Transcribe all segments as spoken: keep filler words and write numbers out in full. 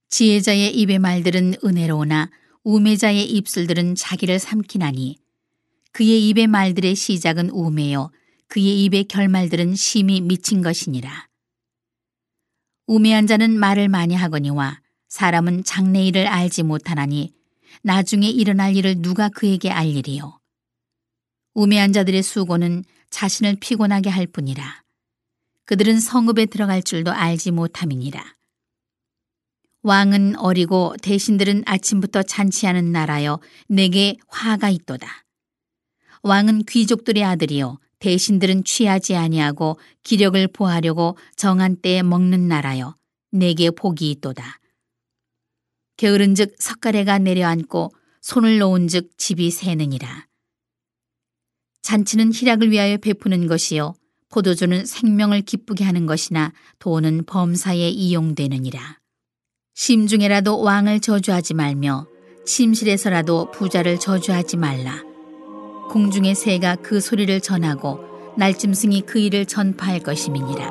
지혜자의 입의 말들은 은혜로우나 우매자의 입술들은 자기를 삼키나니 그의 입의 말들의 시작은 우매요 그의 입의 결말들은 심히 미친 것이니라. 우매한 자는 말을 많이 하거니와 사람은 장래일을 알지 못하나니 나중에 일어날 일을 누가 그에게 알리리요. 우매한 자들의 수고는 자신을 피곤하게 할 뿐이라. 그들은 성읍에 들어갈 줄도 알지 못함이니라. 왕은 어리고 대신들은 아침부터 잔치하는 나라여 내게 화가 있도다. 왕은 귀족들의 아들이요 대신들은 취하지 아니하고 기력을 보하려고 정한 때에 먹는 나라여 내게 복이 있도다. 게으른즉 석가래가 내려앉고 손을 놓은즉 집이 새느니라. 잔치는 희락을 위하여 베푸는 것이요 포도주는 생명을 기쁘게 하는 것이나 돈은 범사에 이용되느니라. 심중에라도 왕을 저주하지 말며 침실에서라도 부자를 저주하지 말라. 공중의 새가 그 소리를 전하고 날짐승이 그 일을 전파할 것임이니라.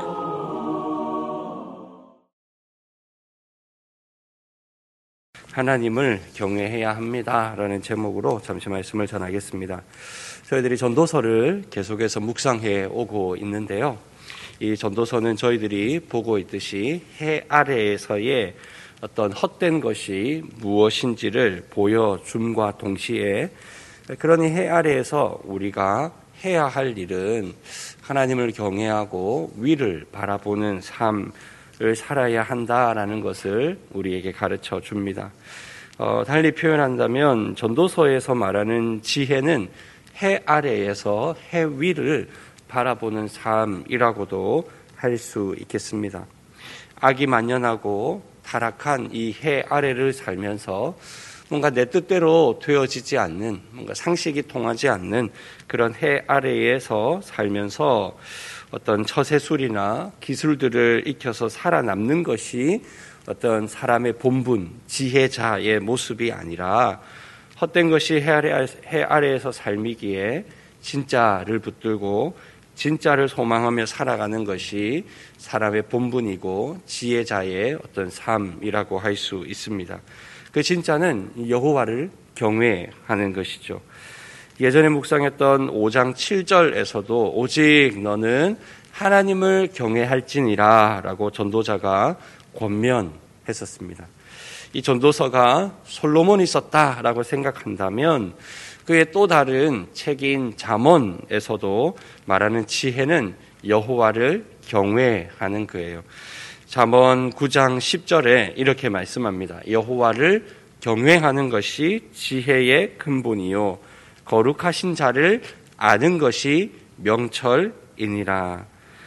하나님을 경외해야 합니다라는 제목으로 잠시 말씀을 전하겠습니다. 저희들이 전도서를 계속해서 묵상해 오고 있는데요. 이 전도서는 저희들이 보고 있듯이 해 아래에서의 어떤 헛된 것이 무엇인지를 보여줌과 동시에 그러니 해 아래에서 우리가 해야 할 일은 하나님을 경외하고 위를 바라보는 삶을 살아야 한다라는 것을 우리에게 가르쳐 줍니다. 어, 달리 표현한다면 전도서에서 말하는 지혜는 해 아래에서 해 위를 바라보는 삶이라고도 할 수 있겠습니다. 악이 만연하고 타락한 이 해 아래를 살면서 뭔가 내 뜻대로 되어지지 않는, 뭔가 상식이 통하지 않는 그런 해 아래에서 살면서 어떤 처세술이나 기술들을 익혀서 살아남는 것이 어떤 사람의 본분, 지혜자의 모습이 아니라 헛된 것이 해, 아래, 해 아래에서 삶이기에 진짜를 붙들고 진짜를 소망하며 살아가는 것이 사람의 본분이고 지혜자의 어떤 삶이라고 할 수 있습니다. 그 진짜는 여호와를 경외하는 것이죠. 예전에 묵상했던 오 장 칠 절에서도 오직 너는 하나님을 경외할지니라 라고 전도자가 권면했었습니다. 이 전도서가 솔로몬이 썼다라고 생각한다면 그의 또 다른 책인 잠언에서도 말하는 지혜는 여호와를 경외하는 거예요. 잠언 구 장 십 절에 이렇게 말씀합니다. 여호와를 경외하는 것이 지혜의 근본이요 거룩하신 자를 아는 것이 명철이니라.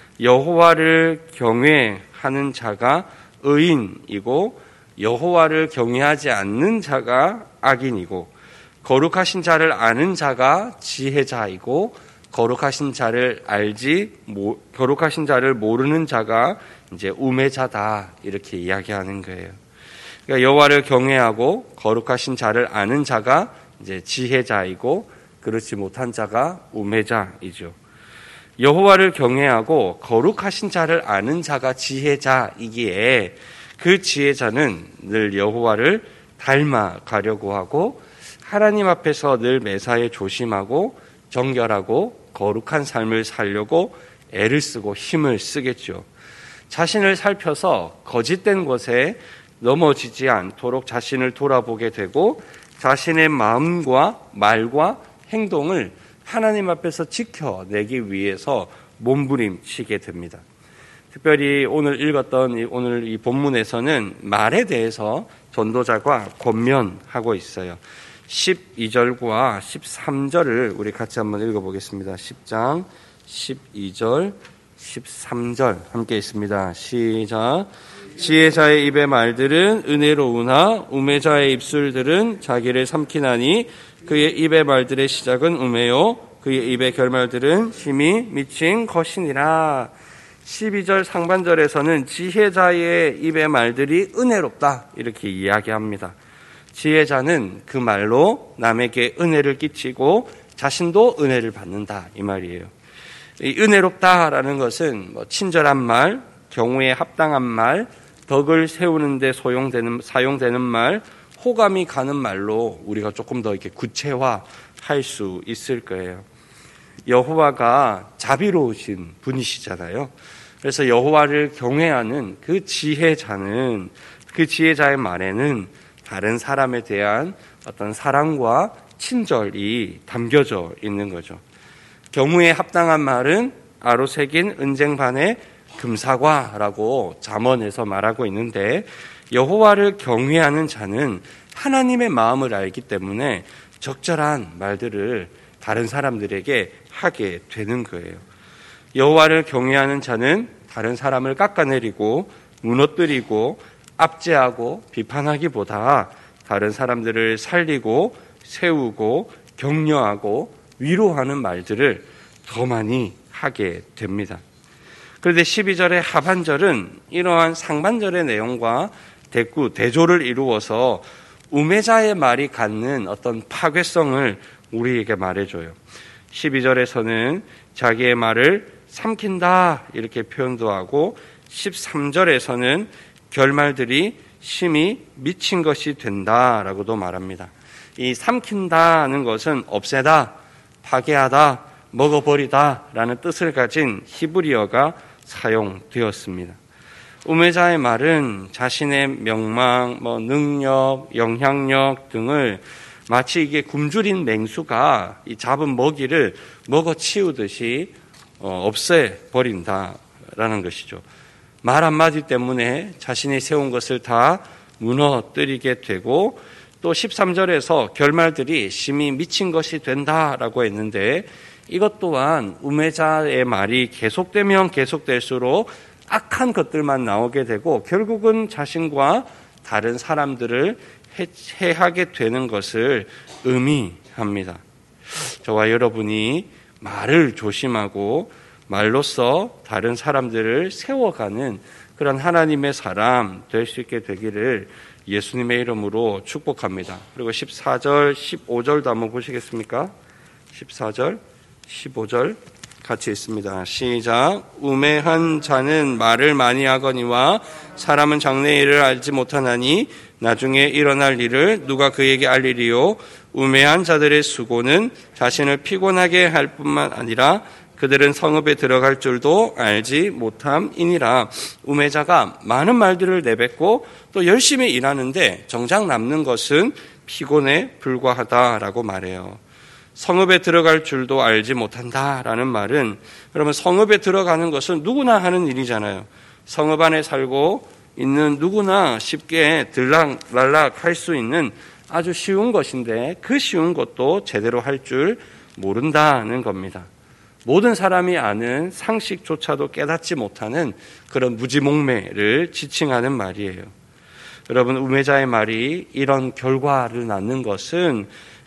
여호와를 경외하는 자가 의인이고 여호와를 경외하지 않는 자가 악인이고 거룩하신 자를 아는 자가 지혜자이고 거룩하신 자를 알지 모, 거룩하신 자를 모르는 자가 이제 우매자다 이렇게 이야기하는 거예요. 그러니까 여호와를 경외하고 거룩하신 자를 아는 자가 이제 지혜자이고 그렇지 못한 자가 우매자이죠. 여호와를 경외하고 거룩하신 자를 아는 자가 지혜자이기에 그 지혜자는 늘 여호와를 닮아가려고 하고 하나님 앞에서 늘 매사에 조심하고 정결하고 거룩한 삶을 살려고 애를 쓰고 힘을 쓰겠죠. 자신을 살펴서 거짓된 것에 넘어지지 않도록 자신을 돌아보게 되고 자신의 마음과 말과 행동을 하나님 앞에서 지켜내기 위해서 몸부림치게 됩니다. 특별히 오늘 읽었던 오늘 이 본문에서는 말에 대해서 전도자가 권면하고 있어요. 십이 절과 십삼 절을 우리 같이 한번 읽어보겠습니다. 십 장 십이 절, 십삼 절 함께 있습니다. 시작. 지혜자의 입의 말들은 은혜로우나 우매자의 입술들은 자기를 삼키나니 그의 입의 말들의 시작은 우매요 그의 입의 결말들은 심히 미친 것이니라. 십이 절 상반절에서는 지혜자의 입의 말들이 은혜롭다 이렇게 이야기합니다. 지혜자는 그 말로 남에게 은혜를 끼치고 자신도 은혜를 받는다 이 말이에요. 이 은혜롭다라는 것은 뭐 친절한 말, 경우에 합당한 말, 덕을 세우는데 소용되는, 사용되는 말, 호감이 가는 말로 우리가 조금 더 이렇게 구체화할 수 있을 거예요. 여호와가 자비로우신 분이시잖아요. 그래서 여호와를 경외하는 그 지혜자는, 그 지혜자의 말에는 다른 사람에 대한 어떤 사랑과 친절이 담겨져 있는 거죠. 경우에 합당한 말은 아로 새긴 은쟁반의 금사과라고 잠언에서 말하고 있는데, 여호와를 경외하는 자는 하나님의 마음을 알기 때문에 적절한 말들을 다른 사람들에게 하게 되는 거예요. 여호와를 경외하는 자는 다른 사람을 깎아내리고 무너뜨리고 압제하고 비판하기보다 다른 사람들을 살리고 세우고 격려하고 위로하는 말들을 더 많이 하게 됩니다. 그런데 십이 절의 하반절은 이러한 상반절의 내용과 대꾸, 대조를 이루어서 우매자의 말이 갖는 어떤 파괴성을 우리에게 말해줘요. 십이 절에서는 자기의 말을 삼킨다 이렇게 표현도 하고, 십삼 절에서는 결말들이 심히 미친 것이 된다라고도 말합니다. 이 삼킨다는 것은 없애다, 파괴하다, 먹어버리다 라는 뜻을 가진 히브리어가 사용되었습니다. 우매자의 말은 자신의 명망, 뭐 능력, 영향력 등을 마치 이게 굶주린 맹수가 이 잡은 먹이를 먹어치우듯이 없애버린다라는 것이죠. 말 한마디 때문에 자신이 세운 것을 다 무너뜨리게 되고, 또 십삼 절에서 결말들이 심히 미친 것이 된다라고 했는데, 이것 또한 우매자의 말이 계속되면 계속될수록 악한 것들만 나오게 되고 결국은 자신과 다른 사람들을 해하게 되는 것을 의미합니다. 저와 여러분이 말을 조심하고 말로써 다른 사람들을 세워가는 그런 하나님의 사람 될 수 있게 되기를 예수님의 이름으로 축복합니다. 그리고 십사 절, 십오 절도 한번 보시겠습니까? 십사 절, 십오 절 같이 있습니다. 시작. 우매한 자는 말을 많이 하거니와 사람은 장래의 일을 알지 못하나니 나중에 일어날 일을 누가 그에게 알리리요. 우매한 자들의 수고는 자신을 피곤하게 할 뿐만 아니라 그들은 성읍에 들어갈 줄도 알지 못함이니라. 우매자가 많은 말들을 내뱉고 또 열심히 일하는데 정작 남는 것은 피곤에 불과하다라고 말해요. 성읍에 들어갈 줄도 알지 못한다라는 말은, 여러분 성읍에 들어가는 것은 누구나 하는 일이잖아요. 성읍 안에 살고 있는 누구나 쉽게 들락날락 할 수 있는 아주 쉬운 것인데, 그 쉬운 것도 제대로 할 줄 모른다는 겁니다. 모든 사람이 아는 상식조차도 깨닫지 못하는 그런 무지몽매를 지칭하는 말이에요. 여러분, 우매자의 말이 이런 결과를 낳는 것은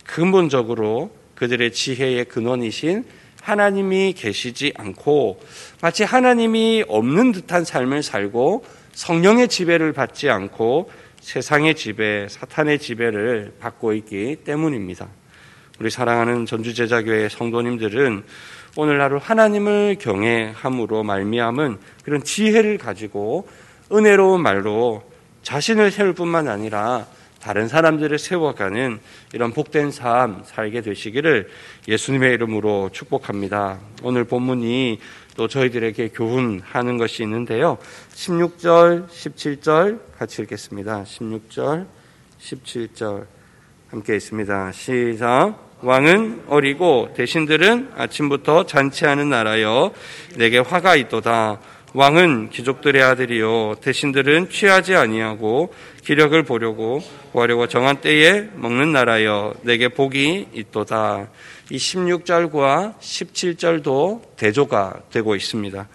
근본적으로 그들의 지혜의 근원이신 하나님이 계시지 않고 마치 하나님이 없는 듯한 삶을 살고 성령의 지배를 받지 않고 세상의 지배, 사탄의 지배를 받고 있기 때문입니다. 우리 사랑하는 전주제자교회 성도님들은 오늘 하루 하나님을 경외함으로 말미암은 그런 지혜를 가지고 은혜로운 말로 자신을 세울 뿐만 아니라 다른 사람들을 세워가는 이런 복된 삶 살게 되시기를 예수님의 이름으로 축복합니다. 오늘 본문이 또 저희들에게 교훈하는 것이 있는데요. 십육 절, 십칠 절 같이 읽겠습니다. 십육 절, 십칠 절 함께 있습니다. 시작. 왕은 어리고 대신들은 아침부터 잔치하는 나라여 내게 화가 있도다. 왕은 귀족들의 아들이요 대신들은 취하지 아니하고 기력을 보려고 구하려고 정한 때에 먹는 나라여 내게 복이 있도다. 이 십육 절과 십칠 절도 대조가 되고 있습니다.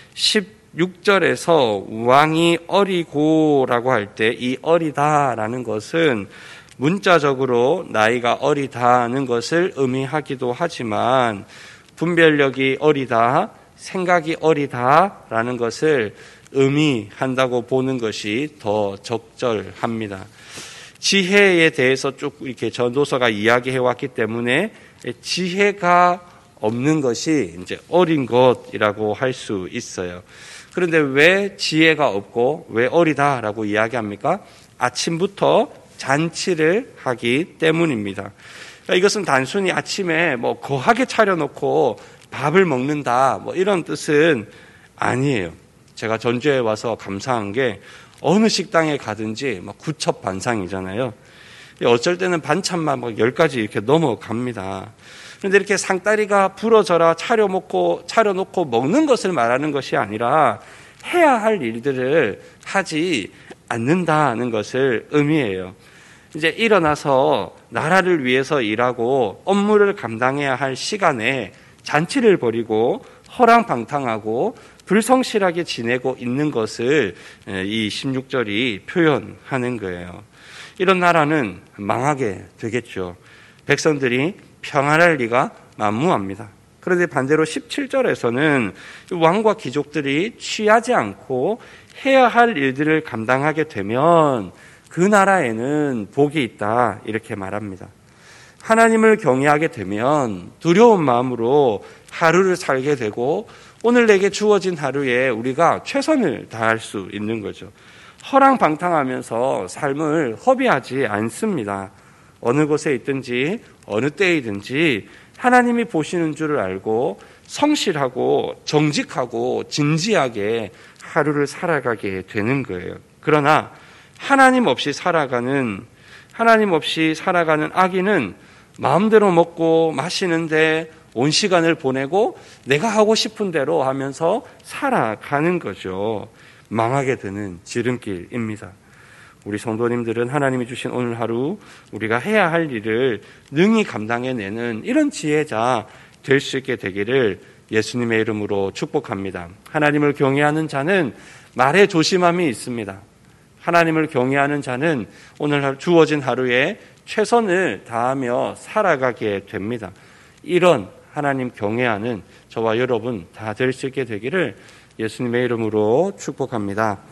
십육 절에서 왕이 어리고라고 할 때 이 어리다라는 것은 문자적으로 나이가 어리다는 것을 의미하기도 하지만 분별력이 어리다, 생각이 어리다라는 것을 의미한다고 보는 것이 더 적절합니다. 지혜에 대해서 쭉 이렇게 전도서가 이야기해 왔기 때문에 지혜가 없는 것이 이제 어린 것이라고 할 수 있어요. 그런데 왜 지혜가 없고 왜 어리다라고 이야기합니까? 아침부터 잔치를 하기 때문입니다. 그러니까 이것은 단순히 아침에 뭐 거하게 차려놓고 밥을 먹는다 뭐 이런 뜻은 아니에요. 제가 전주에 와서 감사한 게 어느 식당에 가든지 막 구첩반상이잖아요. 어쩔 때는 반찬만 막 열 가지 이렇게 넘어갑니다. 그런데 이렇게 상다리가 부러져라 차려놓고, 차려놓고 먹는 것을 말하는 것이 아니라 해야 할 일들을 하지 않는다는 것을 의미해요. 이제 일어나서 나라를 위해서 일하고 업무를 감당해야 할 시간에 잔치를 벌이고 허랑방탕하고 불성실하게 지내고 있는 것을 이 십육 절이 표현하는 거예요. 이런 나라는 망하게 되겠죠. 백성들이 평안할 리가 만무합니다. 그런데 반대로 십칠 절에서는 왕과 귀족들이 취하지 않고 해야 할 일들을 감당하게 되면 그 나라에는 복이 있다 이렇게 말합니다. 하나님을 경외하게 되면 두려운 마음으로 하루를 살게 되고 오늘 내게 주어진 하루에 우리가 최선을 다할 수 있는 거죠. 허랑방탕하면서 삶을 허비하지 않습니다. 어느 곳에 있든지 어느 때이든지 하나님이 보시는 줄을 알고 성실하고 정직하고 진지하게 하루를 살아가게 되는 거예요. 그러나 하나님 없이 살아가는 하나님 없이 살아가는 악인은 마음대로 먹고 마시는데 온 시간을 보내고 내가 하고 싶은 대로 하면서 살아가는 거죠. 망하게 되는 지름길입니다. 우리 성도님들은 하나님이 주신 오늘 하루 우리가 해야 할 일을 능히 감당해내는 이런 지혜자 될 수 있게 되기를 예수님의 이름으로 축복합니다. 하나님을 경외하는 자는 말에 조심함이 있습니다. 하나님을 경외하는 자는 오늘 주어진 하루에 최선을 다하며 살아가게 됩니다. 이런 하나님 경외하는 저와 여러분 다 될 수 있게 되기를 예수님의 이름으로 축복합니다.